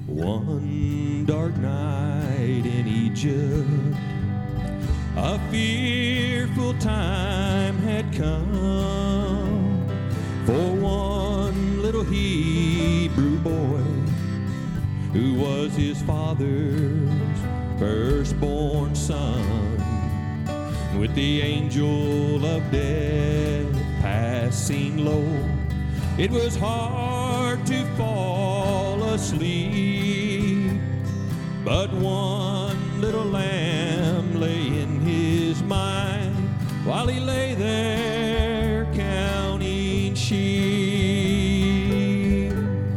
One dark night in Egypt, a fearful time had come for one little Hebrew boy who was his father's firstborn son. With the angel of death passing low, it was hard to fall asleep, but one little lamb lay in his mind while he lay there counting sheep.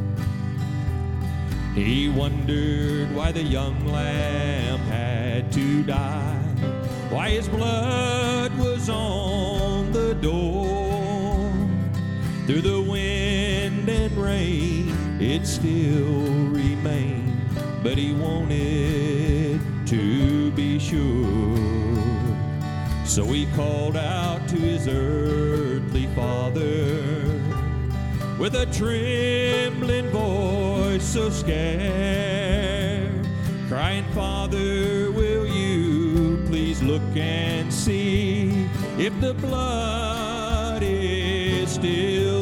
He wondered why the young lamb had to die, why his blood was on the door. Through the wind and rain it still remained, but he wanted to be sure. So he called out to his earthly father with a trembling voice so scared, crying, "Father, will you please look and see if the blood is still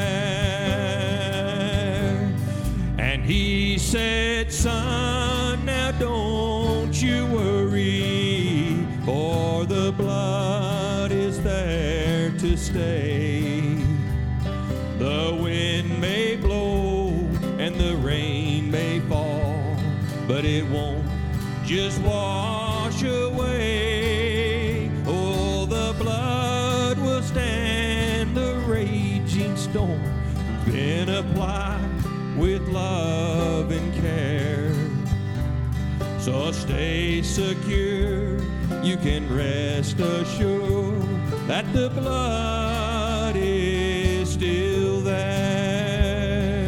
there?" And he said, "Son, now don't you worry, for the blood is there to stay. The wind may blow and the rain may fall, but it won't just wash away. Oh, the blood will stand the raging storm, been applied with love and care. So stay secure, you can rest assured that the blood is still there."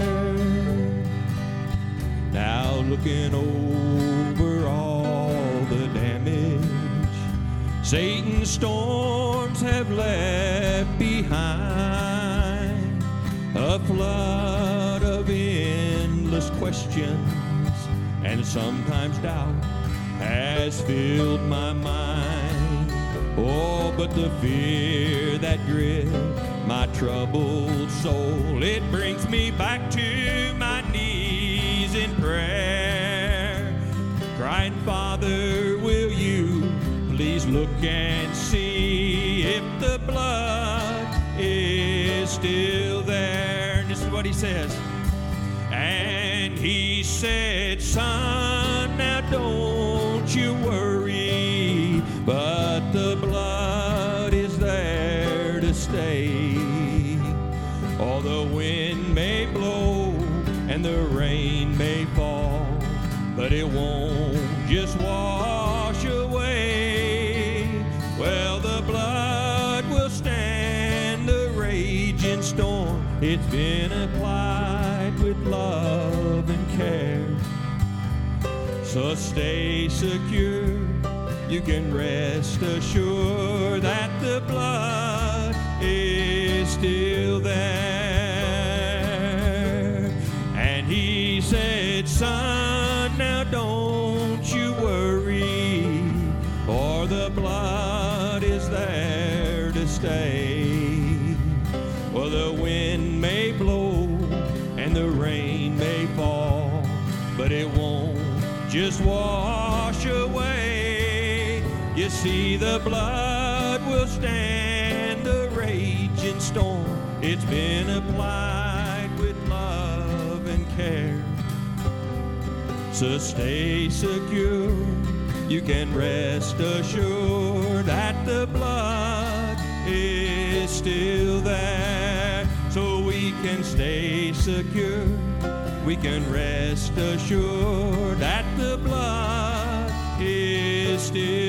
Now looking over all the damage Satan's storms have left behind, a flood of endless questions and sometimes doubt has filled my mind. Oh, but the fear that gripped my troubled soul, it brings me back to my knees in prayer, crying, "Father, will you please look and see if the blood is still there?" And this is what he says. And he said, "Son, now don't you worry, but the blood is there to stay. All the wind may blow and the rain may fall, but it won't just wash away. Well, the blood will stand the raging storm. It's been applied with love and care. So stay secure, you can rest assured that the blood is still there." And he said, "Son, now don't you worry, for the blood is there to stay. Well, the wind may blow and the rain may fall, but it won't just wash away. You see, the blood will stand the raging storm. It's been applied with love and care. So stay secure, you can rest assured that the blood is still there. So we can stay secure, we can rest assured that the blood is still